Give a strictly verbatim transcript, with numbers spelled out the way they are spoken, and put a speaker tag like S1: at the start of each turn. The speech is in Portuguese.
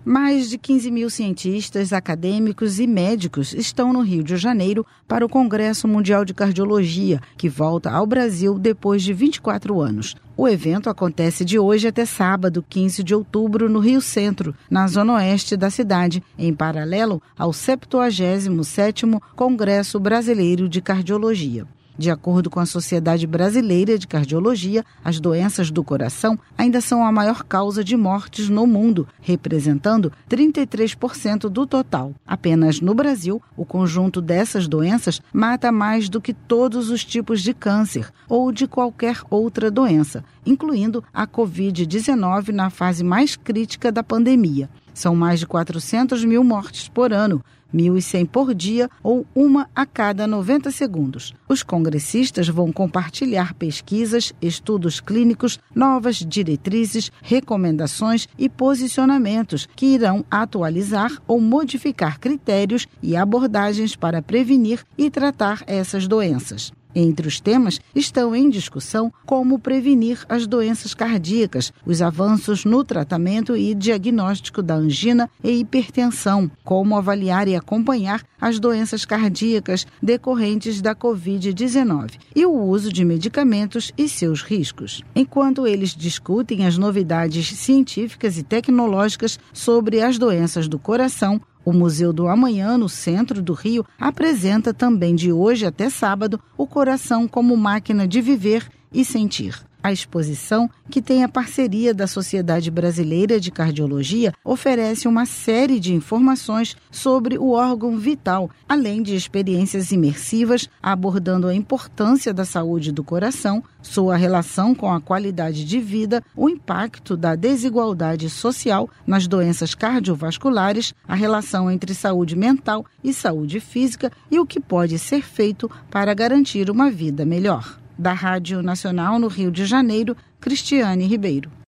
S1: Mais de quinze mil cientistas, acadêmicos e médicos estão no Rio de Janeiro para o Congresso Mundial de Cardiologia, que volta ao Brasil depois de vinte e quatro anos. O evento acontece de hoje até sábado, quinze de outubro, no Rio Centro, na zona oeste da cidade, em paralelo ao septuagésimo sétimo Congresso Brasileiro de Cardiologia. De acordo com a Sociedade Brasileira de Cardiologia, as doenças do coração ainda são a maior causa de mortes no mundo, representando trinta e três por cento do total. Apenas no Brasil, o conjunto dessas doenças mata mais do que todos os tipos de câncer ou de qualquer outra doença, incluindo a covid dezenove na fase mais crítica da pandemia. São mais de quatrocentas mil mortes por ano, mil e cem por dia ou uma a cada noventa segundos. Os congressistas vão compartilhar pesquisas, estudos clínicos, novas diretrizes, recomendações e posicionamentos que irão atualizar ou modificar critérios e abordagens para prevenir e tratar essas doenças. Entre os temas estão em discussão como prevenir as doenças cardíacas, os avanços no tratamento e diagnóstico da angina e hipertensão, como avaliar e acompanhar as doenças cardíacas decorrentes da covid dezenove e o uso de medicamentos e seus riscos. Enquanto eles discutem as novidades científicas e tecnológicas sobre as doenças do coração, o Museu do Amanhã, no centro do Rio, apresenta também de hoje até sábado o coração como máquina de viver e sentir. A exposição, que tem a parceria da Sociedade Brasileira de Cardiologia, oferece uma série de informações sobre o órgão vital, além de experiências imersivas abordando a importância da saúde do coração, sua relação com a qualidade de vida, o impacto da desigualdade social nas doenças cardiovasculares, a relação entre saúde mental e saúde física e o que pode ser feito para garantir uma vida melhor. Da Rádio Nacional no Rio de Janeiro, Cristiane Ribeiro.